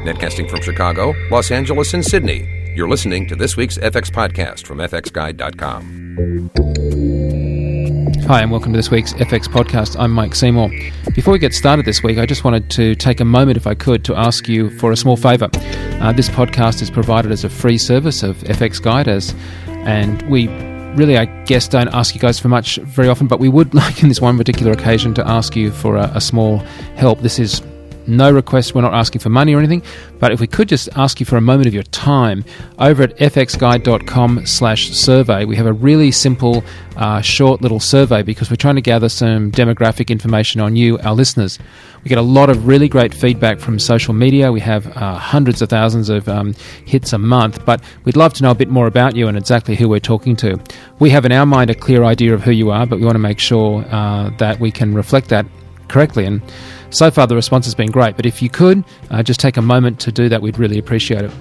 Netcasting from Chicago, Los Angeles, and Sydney. You're listening to this week's FX podcast from fxguide.com. Hi, and welcome to this week's FX podcast. I'm Mike Seymour. Before we get started this week, I just wanted to take a moment, if I could, to ask you for a small favour. This podcast is provided as a free service of FX Guide, and we really, I guess, don't ask you guys for much very often, but we would like in this one particular occasion to ask you for a small help. This is no request, we're not asking for money or anything, but if we could just ask you for a moment of your time, over at fxguide.com/survey, we have a really simple, short little survey because we're trying to gather some demographic information on you, our listeners. We get a lot of really great feedback from social media. We have hundreds of thousands of hits a month, but we'd love to know a bit more about you and exactly who we're talking to. We have in our mind a clear idea of who you are, but we want to make sure that we can reflect that correctly, and so far the response has been great, but if you could just take a moment to do that, we'd really appreciate it.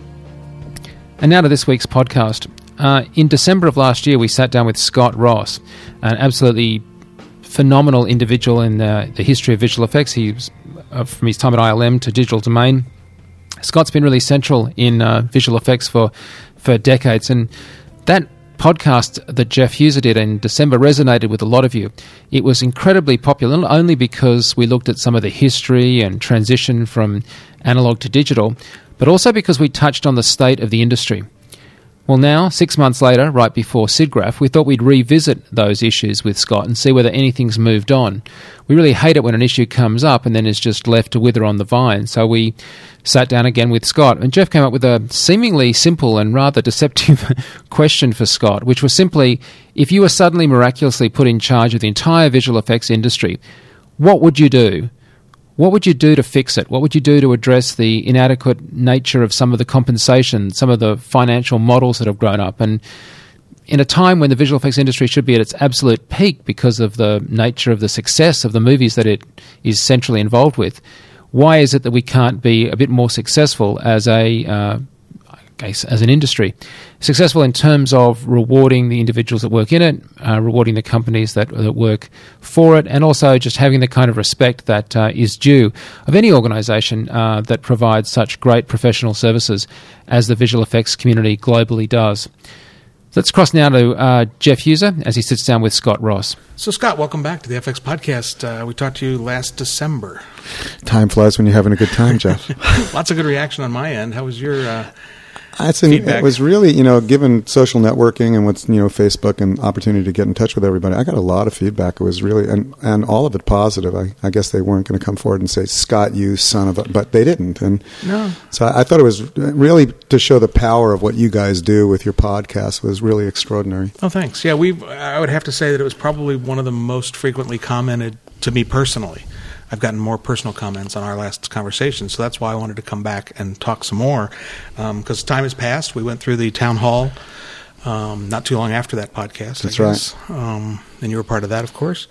And now to this week's podcast. In December of last year, we sat down with Scott Ross, an absolutely phenomenal individual in the history of visual effects. He's from his time at ILM to Digital Domain. Scott's been really central in visual effects for decades, and that podcast that Jeff Hughes did in December resonated with a lot of you. It was incredibly popular, not only because we looked at some of the history and transition from analog to digital, but also because we touched on the state of the industry. Well, now, 6 months later, right before SIGGRAPH, we thought we'd revisit those issues with Scott and see whether anything's moved on. We really hate it when an issue comes up and then is just left to wither on the vine, so we sat down again with Scott, and Jeff came up with a seemingly simple and rather deceptive question for Scott, which was simply, if you were suddenly miraculously put in charge of the entire visual effects industry, what would you do? What would you do to fix it? What would you do to address the inadequate nature of some of the compensation, some of the financial models that have grown up? And in a time when the visual effects industry should be at its absolute peak because of the nature of the success of the movies that it is centrally involved with, why is it that we can't be a bit more successful as an industry? Successful in terms of rewarding the individuals that work in it, rewarding the companies that work for it, and also just having the kind of respect that is due of any organisation that provides such great professional services as the visual effects community globally does. Let's cross now to Jeff Hughes as he sits down with Scott Ross. So, Scott, welcome back to the FX podcast. We talked to you last December. Time flies when you're having a good time, Jeff. Lots of good reaction on my end. How was your feedback? It was really, given social networking and what's, Facebook and opportunity to get in touch with everybody, I got a lot of feedback. It was really, and all of it positive. I guess they weren't going to come forward and say, Scott, you son of a, but they didn't. And no. So I thought it was really to show the power of what you guys do with your podcast was really extraordinary. Oh, thanks. Yeah, I would have to say that it was probably one of the most frequently commented to me personally. I've gotten more personal comments on our last conversation, so that's why I wanted to come back and talk some more. Because time has passed. We went through the town hall not too long after that podcast. That's right. And you were part of that, of course.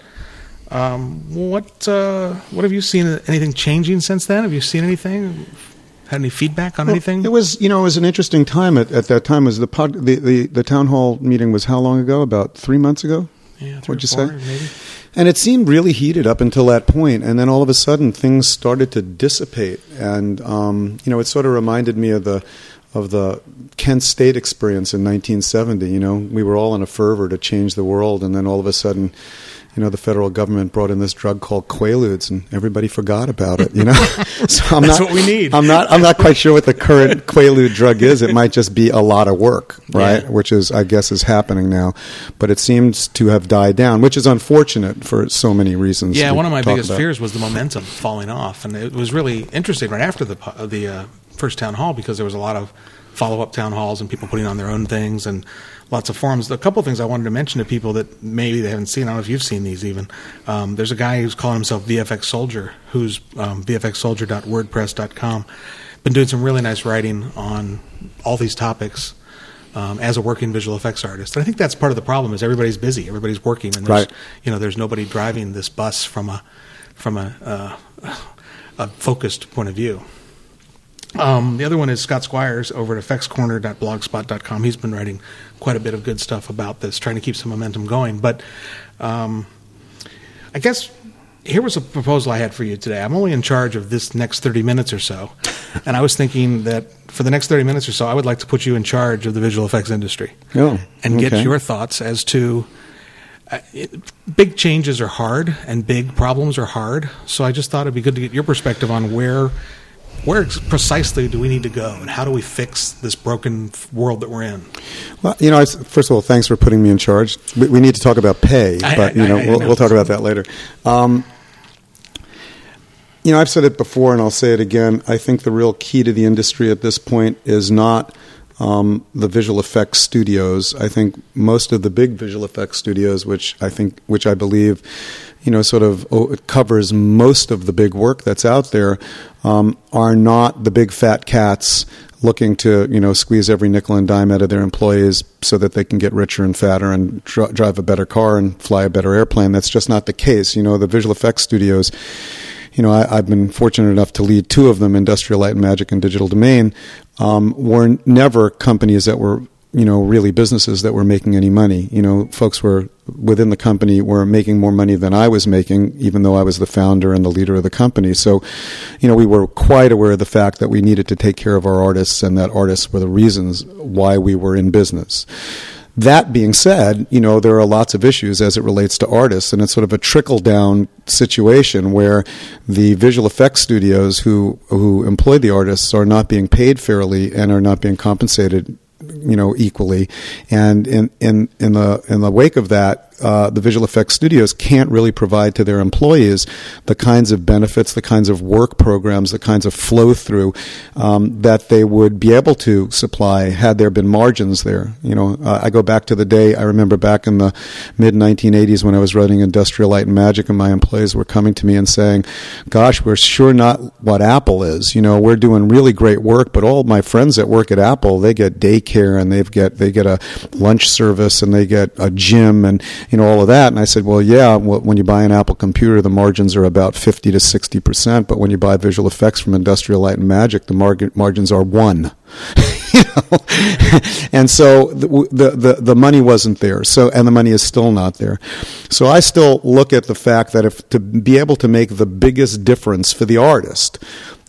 What have you seen? Anything changing since then? Have you seen anything? Had any feedback on anything? It was, it was an interesting time at that time. Was the town hall meeting was how long ago? About 3 months ago? Yeah, what'd you say? Maybe. And it seemed really heated up until that point, and then all of a sudden things started to dissipate. And it sort of reminded me of the Kent State experience in 1970. We were all in a fervor to change the world, and then all of a sudden, the federal government brought in this drug called Quaaludes, and everybody forgot about it. So that's what we need. I'm not quite sure what the current Quaalude drug is. It might just be a lot of work, right? Yeah. Which is, I guess, is happening now. But it seems to have died down, which is unfortunate for so many reasons. Yeah, one of my biggest fears was the momentum falling off, and it was really interesting right after the first town hall because there was a lot of follow-up town halls and people putting on their own things and lots of forums. A couple of things I wanted to mention to people that maybe they haven't seen. I don't know if you've seen these even. There's a guy who's calling himself VFX Soldier, who's vfxsoldier.wordpress.com. Been doing some really nice writing on all these topics as a working visual effects artist. And I think that's part of the problem is everybody's busy, everybody's working, and there's, there's nobody driving this bus from a focused point of view. The other one is Scott Squires over at effectscorner.blogspot.com. He's been writing quite a bit of good stuff about this, trying to keep some momentum going. But I guess here was a proposal I had for you today. I'm only in charge of this next 30 minutes or so. And I was thinking that for the next 30 minutes or so, I would like to put you in charge of the visual effects industry. Oh, and get okay. your thoughts as to big changes are hard and big problems are hard. So I just thought it'd be good to get your perspective on where precisely do we need to go and how do we fix this broken world that we're in? Well, first of all, thanks for putting me in charge. We need to talk about pay, but we'll talk about that later. I've said it before and I'll say it again. I think the real key to the industry at this point is not the visual effects studios. I think most of the big visual effects studios, which I believe, sort of covers most of the big work that's out there, are not the big fat cats looking to, squeeze every nickel and dime out of their employees so that they can get richer and fatter and drive a better car and fly a better airplane. That's just not the case. The visual effects studios, I've been fortunate enough to lead two of them, Industrial Light and Magic and Digital Domain, were never companies that were, really businesses that were making any money. Folks were within the company were making more money than I was making, even though I was the founder and the leader of the company. So, we were quite aware of the fact that we needed to take care of our artists and that artists were the reasons why we were in business. That being said, there are lots of issues as it relates to artists, and it's sort of a trickle-down situation where the visual effects studios who employ the artists are not being paid fairly and are not being compensated, equally. And in the wake of that, the visual effects studios can't really provide to their employees the kinds of benefits, the kinds of work programs, the kinds of flow-through that they would be able to supply had there been margins there. I go back to the day, I remember back in the mid-1980s when I was running Industrial Light and Magic, and my employees were coming to me and saying, gosh, we're sure not what Apple is. We're doing really great work, but all my friends that work at Apple, they get daycare and they get a lunch service and they get a gym and all of that. And I said, well, yeah, when you buy an Apple computer, the margins are about 50 to 60%, but when you buy visual effects from Industrial Light and Magic, the margins are 1. And so the money wasn't there. So, and the money is still not there. So I still look at the fact that if to be able to make the biggest difference for the artist,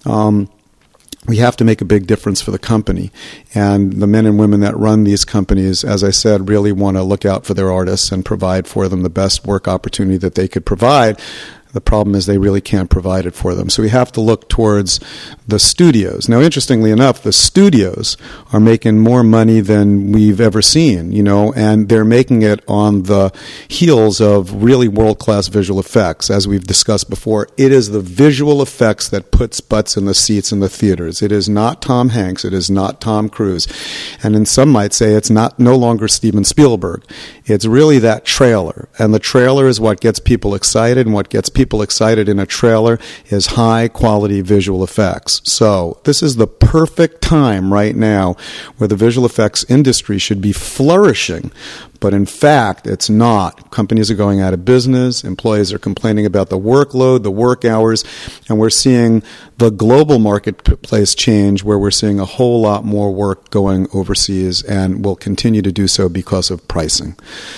we have to make a big difference for the company. And the men and women that run these companies, as I said, really want to look out for their artists and provide for them the best work opportunity that they could provide. The problem is they really can't provide it for them. So we have to look towards the studios. Now, interestingly enough, the studios are making more money than we've ever seen, and they're making it on the heels of really world-class visual effects. As we've discussed before, it is the visual effects that puts butts in the seats in the theaters. It is not Tom Hanks. It is not Tom Cruise. And then some might say it's no longer Steven Spielberg. It's really that trailer. And the trailer is what gets people excited, and what gets people excited in a trailer is high-quality visual effects. So this is the perfect time right now where the visual effects industry should be flourishing. But in fact, it's not. Companies are going out of business. Employees are complaining about the workload, the work hours, and we're seeing the global marketplace change where we're seeing a whole lot more work going overseas and will continue to do so because of pricing.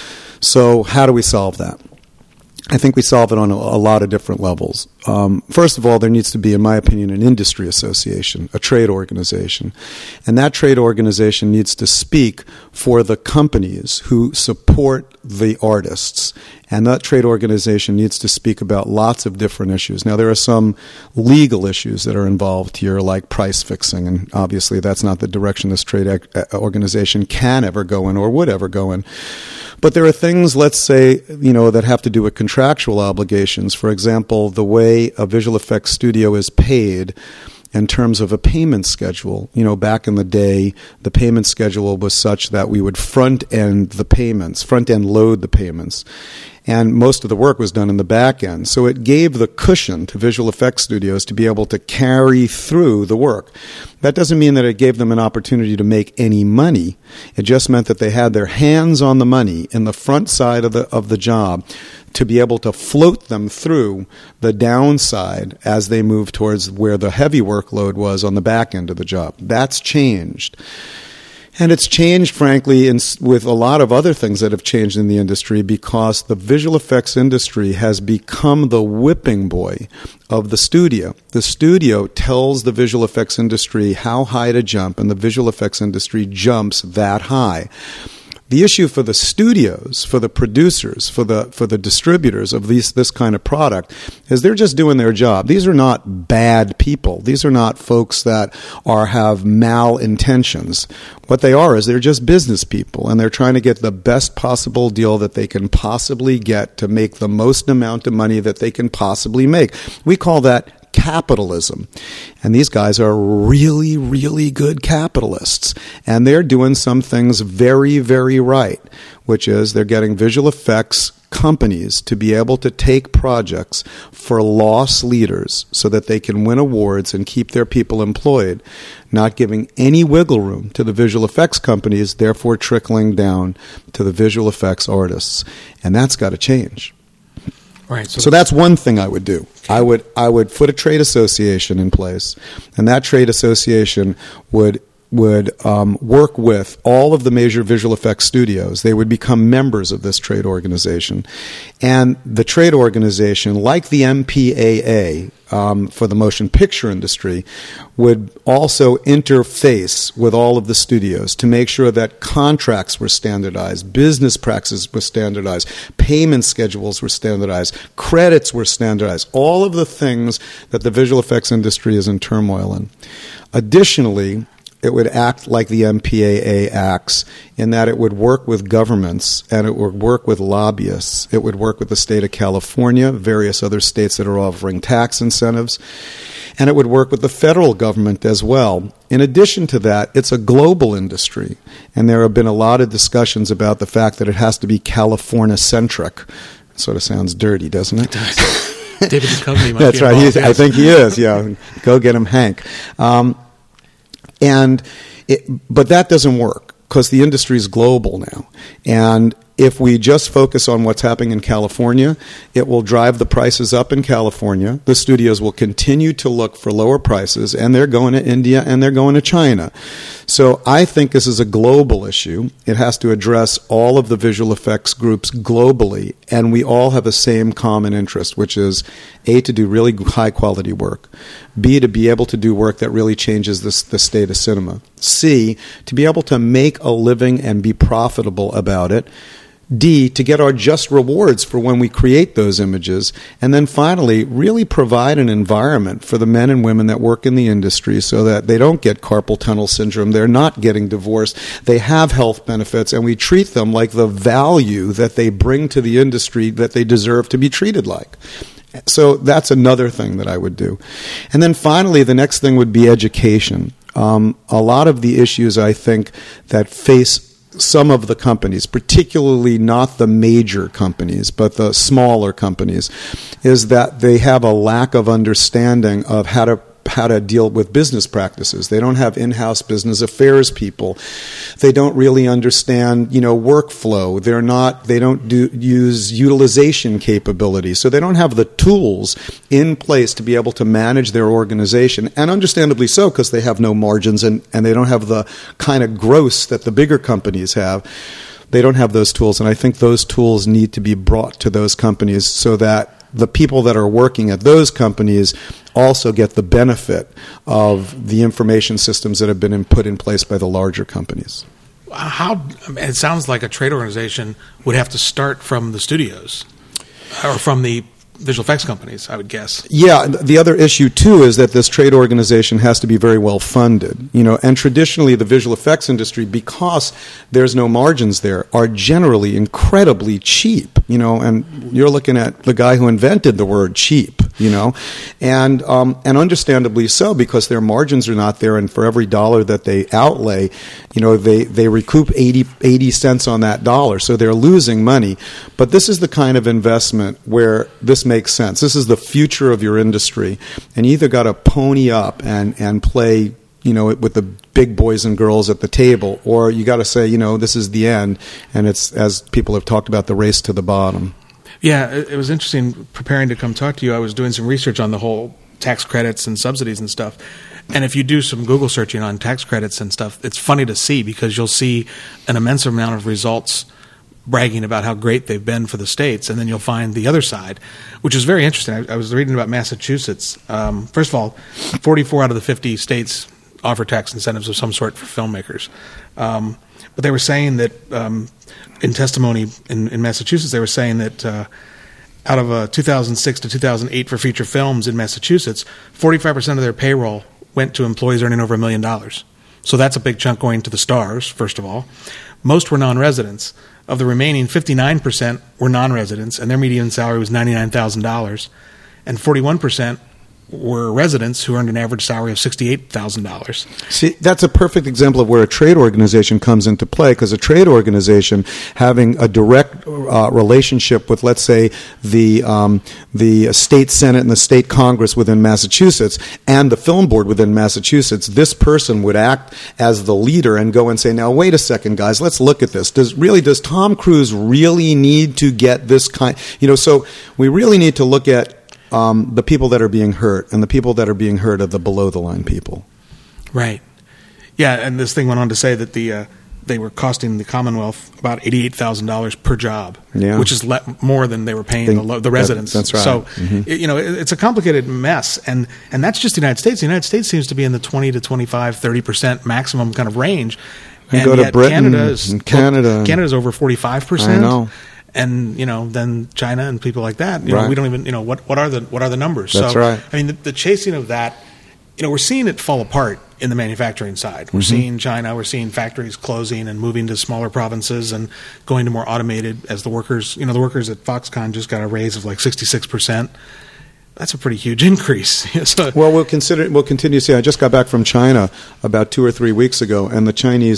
So how do we solve that? I think we solve it on a lot of different levels. First of all, there needs to be, in my opinion, an industry association, a trade organization. And that trade organization needs to speak for the companies who support the artists. And that trade organization needs to speak about lots of different issues. Now, there are some legal issues that are involved here, like price fixing, and obviously that's not the direction this trade organization can ever go in or would ever go in. But there are things, let's say, that have to do with contractual obligations. For example, the way a visual effects studio is paid in terms of a payment schedule. Back in the day, the payment schedule was such that we would front-end load the payments. And most of the work was done in the back end. So it gave the cushion to visual effects studios to be able to carry through the work. That doesn't mean that it gave them an opportunity to make any money. It just meant that they had their hands on the money in the front side of the job to be able to float them through the downside as they move towards where the heavy workload was on the back end of the job. That's changed. And it's changed, frankly, with a lot of other things that have changed in the industry, because the visual effects industry has become the whipping boy of the studio. The studio tells the visual effects industry how high to jump, and the visual effects industry jumps that high. The issue for the studios, for the producers, for the distributors of this kind of product is they're just doing their job. These are not bad people. These are not folks that have malintentions. What they are is they're just business people, and they're trying to get the best possible deal that they can possibly get to make the most amount of money that they can possibly make. We call that capitalism. And these guys are really, really good capitalists. And they're doing some things very, very right, which is they're getting visual effects companies to be able to take projects for loss leaders so that they can win awards and keep their people employed, not giving any wiggle room to the visual effects companies, therefore trickling down to the visual effects artists. And that's got to change. Right. So that's one thing I would do. I would put a trade association in place, and that trade association would work with all of the major visual effects studios. They would become members of this trade organization. And the trade organization, like the MPAA for the motion picture industry, would also interface with all of the studios to make sure that contracts were standardized, business practices were standardized, payment schedules were standardized, credits were standardized, all of the things that the visual effects industry is in turmoil in. Additionally, it would act like the MPAA acts in that it would work with governments and it would work with lobbyists. It would work with the state of California, various other states that are offering tax incentives, and it would work with the federal government as well. In addition to that, it's a global industry, and there have been a lot of discussions about the fact that it has to be California-centric. It sort of sounds dirty, doesn't it? David Duchovny might That's be right. involved, yes. I think he is, yeah. Go get him, Hank. But that doesn't work because the industry is global now. And if we just focus on what's happening in California, it will drive the prices up in California. The studios will continue to look for lower prices, and they're going to India and they're going to China. So I think this is a global issue. It has to address all of the visual effects groups globally, and we all have the same common interest, which is A, to do really high-quality work, B, to be able to do work that really changes the state of cinema, C, to be able to make a living and be profitable about it, D, to get our just rewards for when we create those images, and then finally, really provide an environment for the men and women that work in the industry so that they don't get carpal tunnel syndrome, they're not getting divorced, they have health benefits, and we treat them like the value that they bring to the industry that they deserve to be treated like. So that's another thing that I would do. And then finally, the next thing would be education. A lot of the issues, I think, that face some of the companies, particularly not the major companies, but the smaller companies, is that they have a lack of understanding of how to deal with business practices. They don't have in-house business affairs people. They don't really understand, workflow. They don't use utilization capability. So they don't have the tools in place to be able to manage their organization, and understandably so, because they have no margins and they don't have the kind of gross that the bigger companies have. They don't have those tools, and I think those tools need to be brought to those companies so that the people that are working at those companies also get the benefit of the information systems that have been put in place by the larger companies. It sounds like a trade organization would have to start from the studios or from the visual effects companies, I would guess. Yeah, the other issue, too, is that this trade organization has to be very well funded. And traditionally the visual effects industry, because there's no margins there, are generally incredibly cheap, and you're looking at the guy who invented the word cheap, and understandably so, because their margins are not there, and for every dollar that they outlay, they recoup 80 cents on that dollar, so they're losing money. But this is the kind of investment where this makes sense. This is the future of your industry, and you either got to pony up and play, with the big boys and girls at the table, or you got to say, this is the end, and it's, as people have talked about, the race to the bottom. Yeah, it was interesting preparing to come talk to you. I was doing some research on the whole tax credits and subsidies and stuff, And if you do some Google searching on tax credits and stuff, it's funny to see because you'll see an immense amount of results bragging about how great they've been for the states, and then you'll find the other side, which is very interesting. I was reading about Massachusetts. First of all, 44 out of the 50 states offer tax incentives of some sort for filmmakers. But they were saying that in testimony in Massachusetts, they were saying that out of 2006 to 2008 for feature films in Massachusetts, 45% of their payroll went to employees earning over $1 million. So that's a big chunk going to the stars, first of all. Most were non-residents. Of the remaining, 59% were non-residents, and their median salary was $99,000. And 41% were residents who earned an average salary of $68,000. See, that's a perfect example of where a trade organization comes into play, because a trade organization having a direct relationship with, let's say, the state Senate and the state Congress within Massachusetts and the film board within Massachusetts, this person would act as the leader and go and say, now, wait a second, guys, let's look at this. Does Tom Cruise really need to get this kind? So we really need to look at the people that are being hurt, and the people that are being hurt are the below-the-line people. Right. Yeah, and this thing went on to say that they were costing the Commonwealth about $88,000 per job, which is more than they were paying the residents. That's right. So, it's a complicated mess, and that's just the United States. The United States seems to be in the 20 to 25, 30% maximum kind of range. And go to Britain, Canada's over 45%. I know. And then China and people like that. Right. We don't even what are the numbers. That's right. I mean, the chasing of that. We're seeing it fall apart in the manufacturing side. We're seeing China. We're seeing factories closing and moving to smaller provinces and going to more automated. As the workers, the workers at Foxconn just got a raise of like 66%. That's a pretty huge increase. So, well, we'll continue to see. I just got back from China about 2 or 3 weeks ago, and the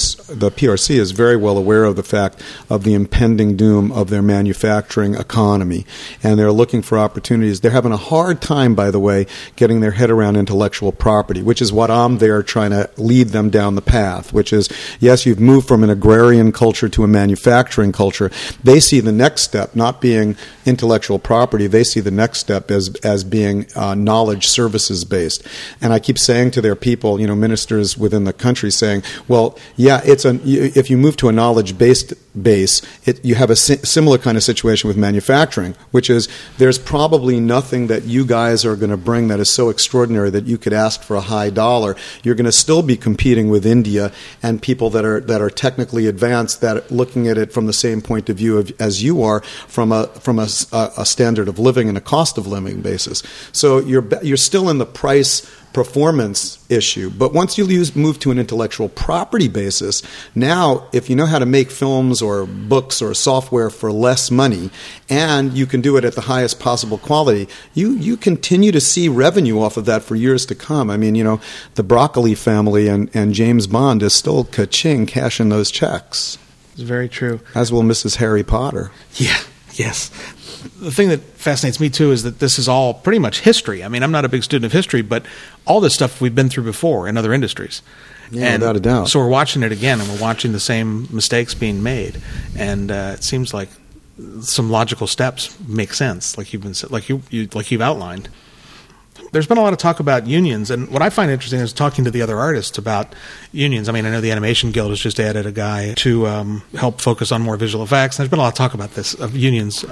PRC is very well aware of the fact of the impending doom of their manufacturing economy, and they're looking for opportunities. They're having a hard time, by the way, getting their head around intellectual property, which is what I'm there trying to lead them down the path, which is, yes, you've moved from an agrarian culture to a manufacturing culture. They see the next step not being intellectual property. They see the next step as being knowledge services based. And I keep saying to their people, ministers within the country, saying, well, yeah, if you move to a knowledge based base, you have a similar kind of situation with manufacturing, which is there's probably nothing that you guys are going to bring that is so extraordinary that you could ask for a high dollar. You're going to still be competing with India and people that are technically advanced, that are looking at it from the same point of view as you are, from a standard of living and a cost of living basis. So you're still in the price performance issue. But once you move to an intellectual property basis, now if you know how to make films or books or software for less money, and you can do it at the highest possible quality, you continue to see revenue off of that for years to come. I mean, the Broccoli family and James Bond is still ka-ching cashing those checks. It's very true. As will Mrs. Harry Potter. Yeah, yes. The thing that fascinates me, too, is that this is all pretty much history. I mean, I'm not a big student of history, but all this stuff we've been through before in other industries. Yeah, without a doubt. So we're watching it again, and we're watching the same mistakes being made. And it seems like some logical steps make sense, like you've outlined. There's been a lot of talk about unions, and what I find interesting is talking to the other artists about unions. I mean, I know the Animation Guild has just added a guy to help focus on more visual effects. And there's been a lot of talk about this, of unions.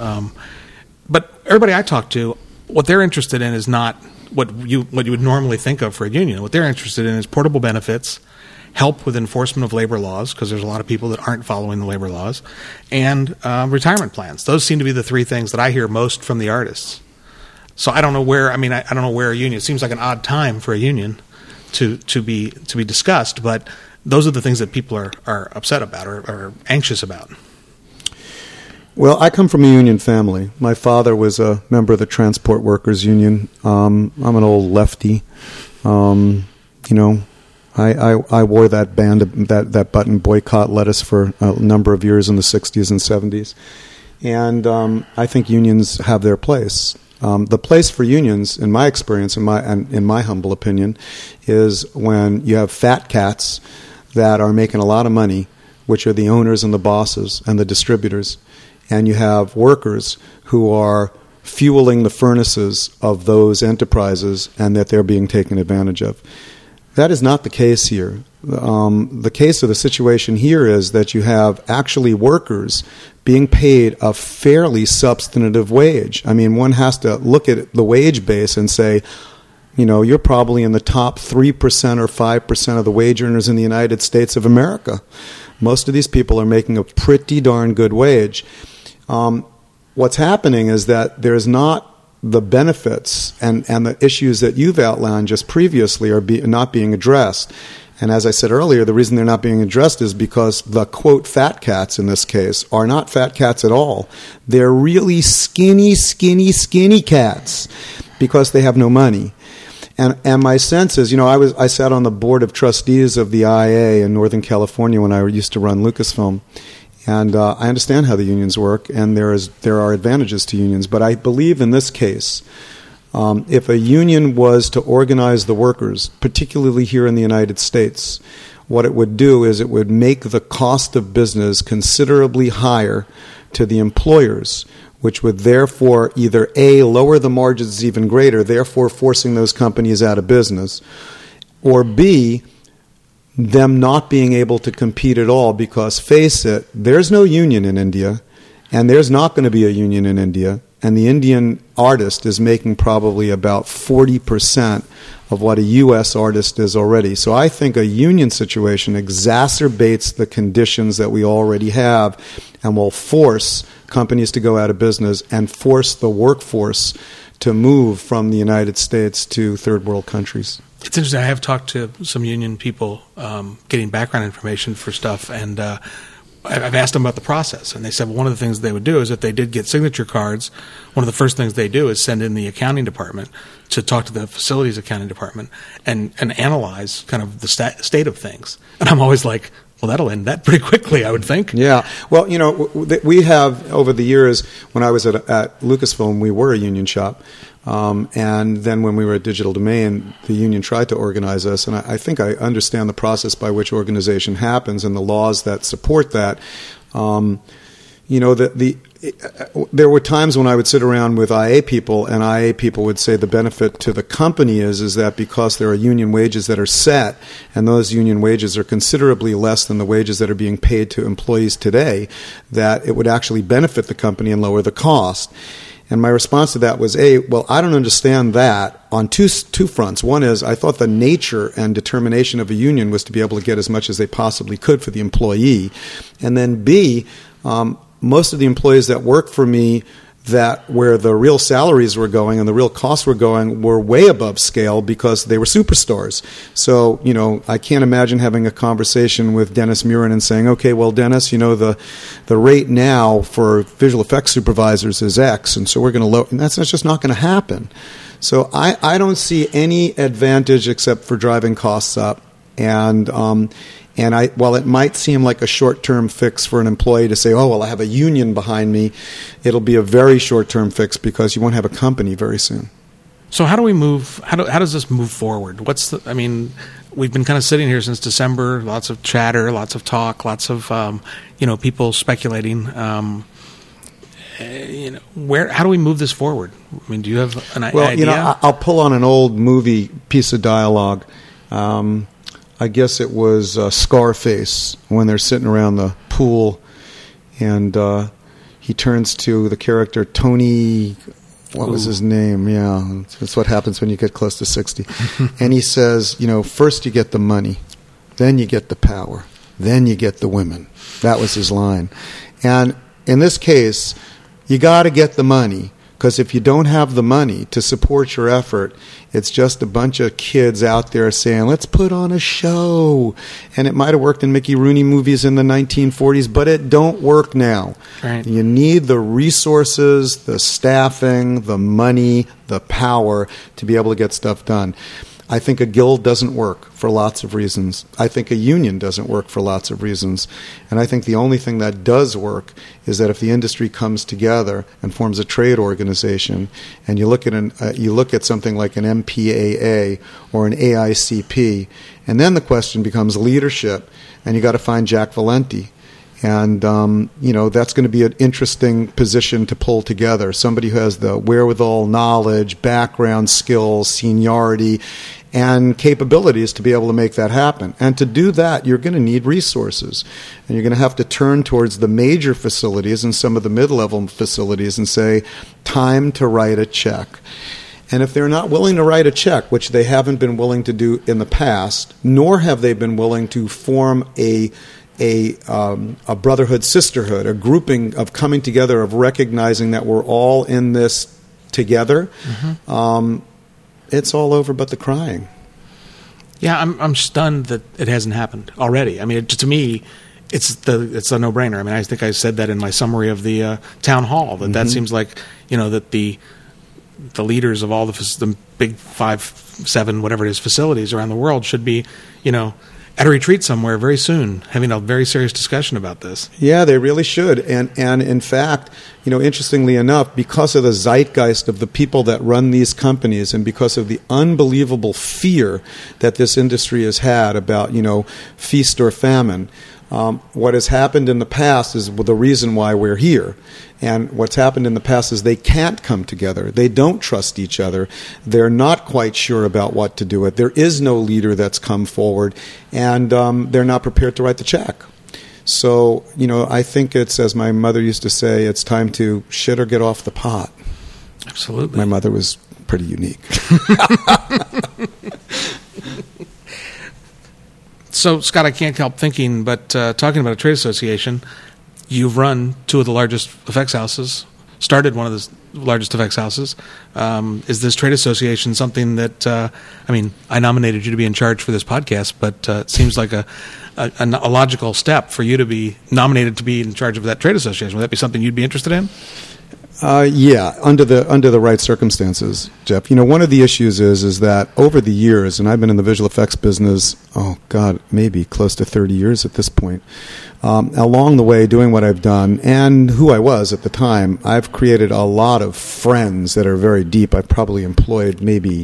But everybody I talk to, what they're interested in is not what you would normally think of for a union. What they're interested in is portable benefits, help with enforcement of labor laws, because there's a lot of people that aren't following the labor laws, and retirement plans. Those seem to be the three things that I hear most from the artists. So I don't know where. I mean, I don't know where a union. It seems like an odd time for a union to be discussed. But those are the things that people are upset about or anxious about. Well, I come from a union family. My father was a member of the Transport Workers Union. I'm an old lefty. I wore that band, that button, boycott lettuce, for a number of years in the 60s and 70s. And I think unions have their place. The place for unions, in my experience, in my humble opinion, is when you have fat cats that are making a lot of money, which are the owners and the bosses and the distributors, and you have workers who are fueling the furnaces of those enterprises and that they're being taken advantage of. That is not the case here. The case of the situation here is that you have actually workers being paid a fairly substantive wage. I mean, one has to look at the wage base and say, you're probably in the top 3% or 5% of the wage earners in the United States of America. Most of these people are making a pretty darn good wage. What's happening is that there's not the benefits and the issues that you've outlined just previously are not being addressed. And as I said earlier, the reason they're not being addressed is because the, quote, fat cats in this case are not fat cats at all. They're really skinny cats because they have no money. And my sense is, I sat on the board of trustees of the IA in Northern California when I used to run Lucasfilm. And I understand how the unions work, and there are advantages to unions. But I believe in this case, if a union was to organize the workers, particularly here in the United States, what it would do is it would make the cost of business considerably higher to the employers, which would therefore either A, lower the margins even greater, therefore forcing those companies out of business, or B, them not being able to compete at all because, face it, there's no union in India, and there's not going to be a union in India, and the Indian artist is making probably about 40% of what a U.S. artist is already. So I think a union situation exacerbates the conditions that we already have and will force companies to go out of business and force the workforce to move from the United States to third world countries. It's interesting. I have talked to some union people getting background information for stuff, and I've asked them about the process. And they said one of the things they would do is if they did get signature cards, one of the first things they do is send in the accounting department to talk to the facilities accounting department and analyze kind of the state of things. And I'm always like, well, that'll end that pretty quickly, I would think. Yeah. Well, we have, over the years, when I was at Lucasfilm, we were a union shop. And then when we were at Digital Domain, the union tried to organize us. And I think I understand the process by which organization happens and the laws that support that. There were times when I would sit around with IA people, and IA people would say the benefit to the company is that because there are union wages that are set, and those union wages are considerably less than the wages that are being paid to employees today, that it would actually benefit the company and lower the cost. And my response to that was, well, I don't understand that on two fronts. One is I thought the nature and determination of a union was to be able to get as much as they possibly could for the employee. And then B, most of the employees that work for me where the real salaries were going and the real costs were going were way above scale because they were superstars. So, I can't imagine having a conversation with Dennis Murin and saying, okay, well, Dennis, the rate now for visual effects supervisors is X, and so we're going to lower, and that's just not going to happen. So I don't see any advantage except for driving costs up. And while it might seem like a short-term fix for an employee to say, oh, well, I have a union behind me, it'll be a very short-term fix because you won't have a company very soon. So how do we move? How does this move forward? We've been kind of sitting here since December, lots of chatter, lots of talk, lots of, people speculating. How do we move this forward? I mean, do you have an idea? I'll pull on an old movie piece of dialogue. I guess it was Scarface when they're sitting around the pool, and he turns to the character Tony. What was his name? Yeah, that's what happens when you get close to 60. And he says, first you get the money, then you get the power, then you get the women. That was his line. And in this case, you got to get the money. Because if you don't have the money to support your effort, it's just a bunch of kids out there saying, let's put on a show. And it might have worked in Mickey Rooney movies in the 1940s, but it don't work now. Right. You need the resources, the staffing, the money, the power to be able to get stuff done. I think a guild doesn't work for lots of reasons. I think a union doesn't work for lots of reasons. And I think the only thing that does work is that if the industry comes together and forms a trade organization, and you look at something like an MPAA or an AICP, and then the question becomes leadership, and you got to find Jack Valenti. And, that's going to be an interesting position to pull together. Somebody who has the wherewithal, knowledge, background, skills, seniority, and capabilities to be able to make that happen. And to do that, you're going to need resources. And you're going to have to turn towards the major facilities and some of the mid-level facilities and say, time to write a check. And if they're not willing to write a check, which they haven't been willing to do in the past, nor have they been willing to form a brotherhood, sisterhood, a grouping of coming together, of recognizing that we're all in this together, it's all over but the crying. Yeah, I'm stunned that it hasn't happened already. I mean, to me, it's a no-brainer. I mean, I think I said that in my summary of the town hall, that seems like, that the leaders of all the big 5, 7, whatever it is, facilities around the world should be, at a retreat somewhere very soon, having a very serious discussion about this. Yeah, they really should. And in fact, interestingly enough, because of the zeitgeist of the people that run these companies and because of the unbelievable fear that this industry has had about, feast or famine, what has happened in the past is the reason why we're here. And what's happened in the past is they can't come together. They don't trust each other. They're not quite sure about what to do with. There is no leader that's come forward, and they're not prepared to write the check. So, I think it's, as my mother used to say, it's time to shit or get off the pot. Absolutely. My mother was pretty unique. So, Scott, I can't help thinking, but talking about a trade association, you've run 2 of the largest effects houses, started one of the largest effects houses. Is this trade association something that, I nominated you to be in charge for this podcast, but it seems like a logical step for you to be nominated to be in charge of that trade association. Would that be something you'd be interested in? Yeah, under the right circumstances, Jeff. One of the issues is that over the years, and I've been in the visual effects business, maybe close to 30 years at this point, along the way doing what I've done and who I was at the time, I've created a lot of friends that are very deep. I've probably employed maybe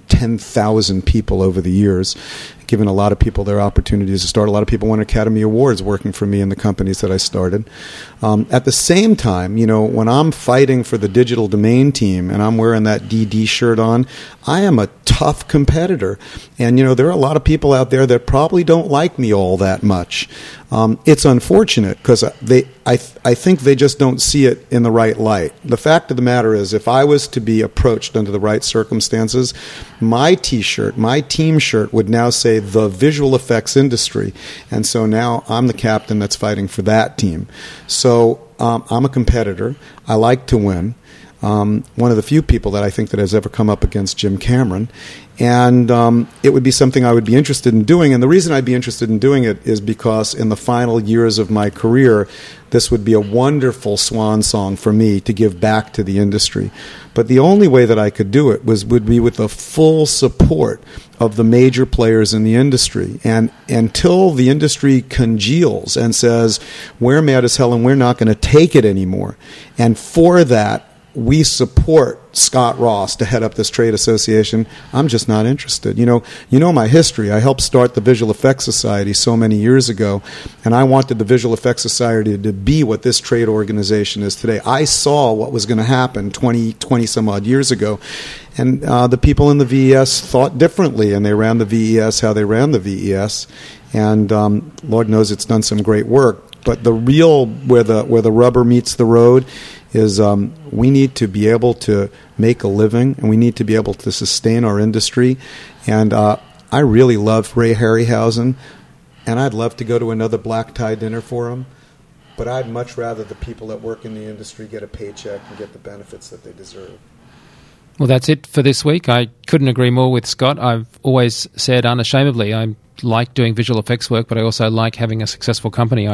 10,000 people over the years, given a lot of people their opportunities to start. A lot of people won Academy Awards working for me in the companies that I started. At the same time, when I'm fighting for the digital domain team and I'm wearing that DD shirt on, I am a tough competitor. And, there are a lot of people out there that probably don't like me all that much. It's unfortunate because I think they just don't see it in the right light. The fact of the matter is, if I was to be approached under the right circumstances, my T-shirt, my team shirt would now say the visual effects industry. And so now I'm the captain that's fighting for that team. So I'm a competitor. I like to win. One of the few people that I think that has ever come up against Jim Cameron. And it would be something I would be interested in doing. And the reason I'd be interested in doing it is because in the final years of my career, this would be a wonderful swan song for me to give back to the industry. But the only way that I could do it would be with the full support of the major players in the industry. And until the industry congeals and says, we're mad as hell and we're not going to take it anymore. And for that, we support Scott Ross to head up this trade association, I'm just not interested. You know my history. I helped start the Visual Effects Society so many years ago, and I wanted the Visual Effects Society to be what this trade organization is today. I saw what was going to happen 20 some odd years ago, and the people in the VES thought differently, and they ran the VES how they ran the VES, and Lord knows it's done some great work. But the real, where the rubber meets the road is we need to be able to make a living, and we need to be able to sustain our industry. And I really love Ray Harryhausen, and I'd love to go to another black tie dinner for him. But I'd much rather the people that work in the industry get a paycheck and get the benefits that they deserve. Well, that's it for this week. I couldn't agree more with Scott. I've always said unashamedly I like doing visual effects work, but I also like having a successful company.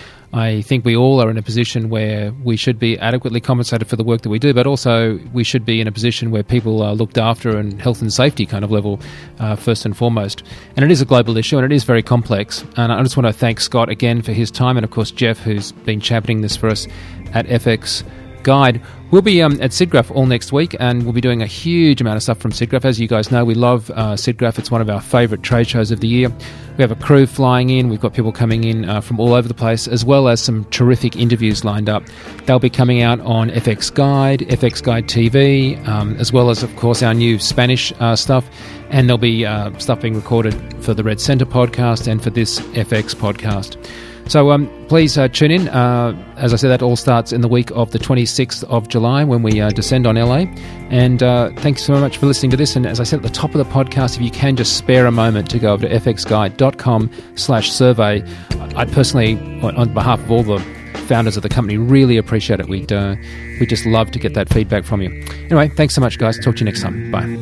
I think we all are in a position where we should be adequately compensated for the work that we do, but also we should be in a position where people are looked after and health and safety kind of level first and foremost. And it is a global issue, and it is very complex. And I just want to thank Scott again for his time, and of course Jeff, who's been championing this for us at FX Guide. We'll be at SIGGRAPH all next week, and we'll be doing a huge amount of stuff from SIGGRAPH. As you guys know, we love SIGGRAPH. It's one of our favourite trade shows of the year. We have a crew flying in. We've got people coming in from all over the place, as well as some terrific interviews lined up. They'll be coming out on FX Guide, FX Guide TV, as well as, of course, our new Spanish stuff. And there'll be stuff being recorded for the Red Centre podcast and for this FX podcast. So please tune in. As I said, that all starts in the week of the 26th of July when we descend on LA. And thanks so much for listening to this. And as I said at the top of the podcast, if you can just spare a moment to go over to fxguide.com/survey, I'd personally, on behalf of all the founders of the company, really appreciate it. We'd just love to get that feedback from you. Anyway, thanks so much, guys. Talk to you next time. Bye.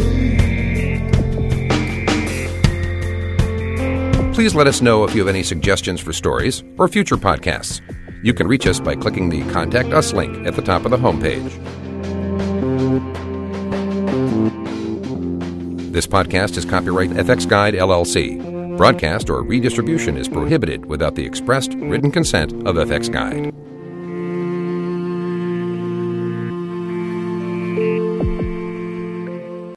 Please let us know if you have any suggestions for stories or future podcasts. You can reach us by clicking the Contact Us link at the top of the homepage. This podcast is copyright FX Guide, LLC. Broadcast or redistribution is prohibited without the expressed written consent of FX Guide.